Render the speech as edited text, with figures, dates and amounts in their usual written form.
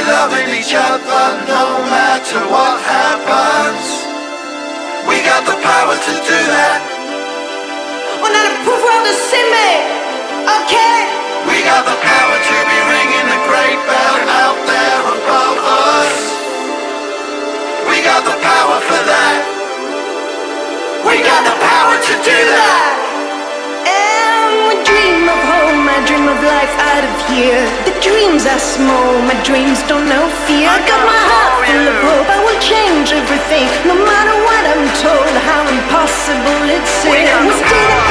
loving each other no matter what happens. We got the power to do that. On a le pouvoir de s'aimer, ok? We got the power to be ringing the great bell out there above us. We got the power for that. We got the power to do that. And we dream of home, I dream of life out of here. The dreams are small, my dreams don't know fear. I got my heart full of hope, I will change everything. No matter what I'm told, how impossible it seems. We still